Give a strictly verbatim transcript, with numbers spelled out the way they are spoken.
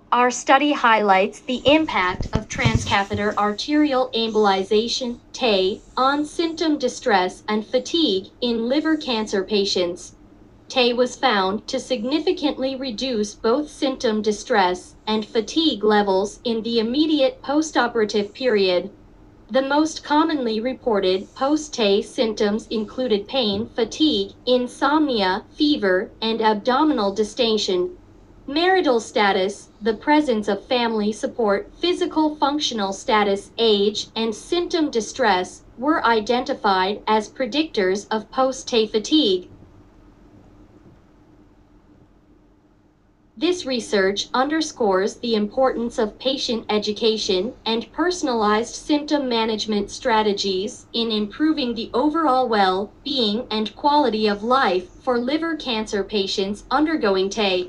Our study highlights the impact of transcatheter arterial embolization, T A, on symptom distress and fatigue in liver cancer patients. T A was found to significantly reduce both symptom distress and fatigue levels in the immediate postoperative period. The most commonly reported post-T A symptoms included pain, fatigue, insomnia, fever, and abdominal distension. Marital status, the presence of family support, physical functional status, age, and symptom distress were identified as predictors of post-T A fatigue. This research underscores the importance of patient education and personalized symptom management strategies in improving the overall well-being and quality of life for liver cancer patients undergoing T A.